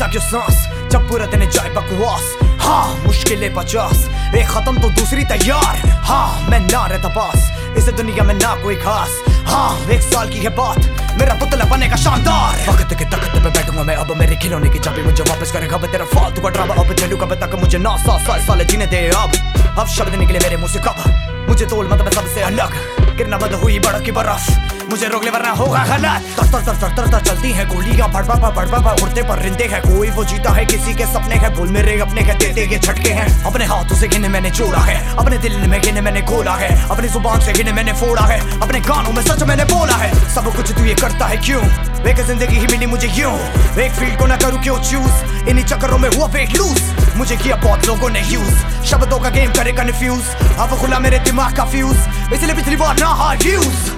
क्यों सांस जब पूरा दिन जाए बकवास। हाँ मुश्किलें 50, एक खत्म तो दूसरी तैयार। हाँ मैं ना रहता पास इस दुनिया में ना कोई खास। हाँ 1 साल की है बात, मेरा पुतला बनेगा शानदार। वक्त के तख्त पे बैठूंगा मैं अब, मेरे खिलौने की चाबी मुझे वापस करेगा तेरा फालतू का ड्रामा। अब चलू कब तक मुझे 9 साल जीने दे। अब शब्द निकले मेरे मुंह से कब, मुझे तोल मत मैं सबसे अलग। गिरना बंद हुई बर्फ की बर्फ, मुझे रोक ले वरना होगा गलत। तर तर तर तर तर चलती हैं गोलियां, भड़वा उड़ते पर रिंदे हैं। कोई वो जीता है किसी के सपने हैं, बोल मेरे अपने के देते ये झटके हैं। अपने हाथों से गिने मैंने जोड़ा है, अपने दिल में गिने मैंने खोला है, अपनी जुबान से गिने मैंने फोड़ा है, अपने गानों में सच मैंने बोला है। सब कुछ तू ये करता है क्यों, एक जिंदगी ही मिली मुझे यूं। एक फील्ड को ना करूं क्यों चूज, इन्हीं चक्करों में हुआ वेट लूज। मुझे किया बहुत लोगों ने यूज, शब्दों का गेम करे कंफ्यूज। अब खुला मेरे दिमाग का फ्यूज, इसलिए पिछली बार ना हार यूज।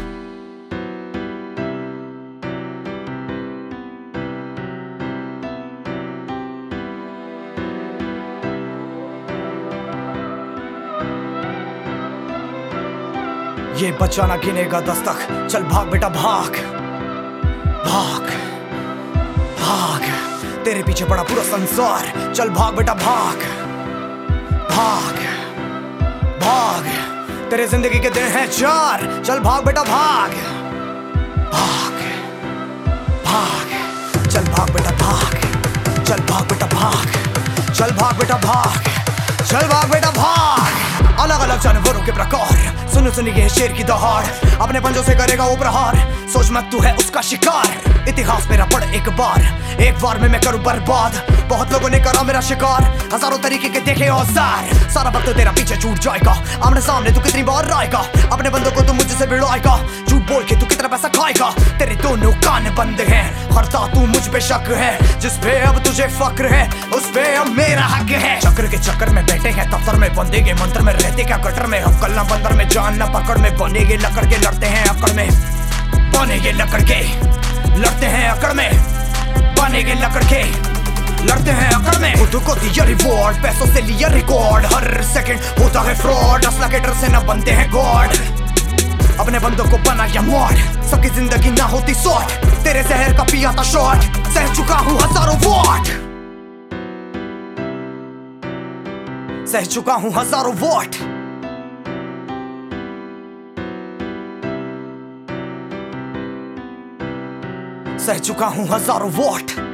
ये बचाना गिनेगा 10 तक, चल भाग बेटा भाग भाग भाग। तेरे पीछे पड़ा पूरा संसार, चल भाग बेटा भाग भाग भाग। तेरे जिंदगी के दिन हैं 4, चल भाग बेटा भाग भाग भाग। चल भाग बेटा भाग, चल भाग बेटा भाग, चल भाग बेटा भाग, चल भाग बेटा भाग। अलग अलग जानवरों के प्रकार, सुन सुनिए शेर की दहाड़, अपने पंजों से करेगा वो प्रहार। सोच मत तू है उसका शिकार, इतिहास मेरा पढ़ एक बार में मैं करूं बर्बाद। बहुत लोगों ने करा मेरा शिकार, हजारों तरीके के देखे औजार। सारा वक्त तेरा पीछे छूट जाएगा, आमने सामने तू कितनी बार आएगा। अपने बंदों को तू मुझसे भिड़वाएगा, झूठ बोल के तू कितना पैसा खाएगा। तेरे दोनों कान बंद हैं, हरता तू मुझ पे शक है। जिस पे अब तुझे फक्र है उस पे अब मेरा हक है। चक्र के चक्कर में बैठे हैं दफ्तर में, बंदेगे मंत्र में रहते क्या गटर में। हम कल ना बंदर में जान ना पकड़ में, बनेगे लकड़ के लड़ते हैं अकड़ में। बनेगे लकड़ के लड़ते हैं अकड़ में, बनेगे लकड़ के लड़ते हैं अकड़ में। खुद को दिया रिवॉर्ड, पैसों से लिया रिकॉर्ड, हर सेकंड होता है फ्रॉड। असला के डर से ना बनते हैं गॉड, अपने बंदों को बनाया मॉड। सबकी जिंदगी ना होती शॉर्ट, तेरे जहर का पिया था शॉट। सह चुका हूँ हजारों वॉट, सह चुका हूँ हजारों वॉट। सह चुका हूँ हजारों वॉट।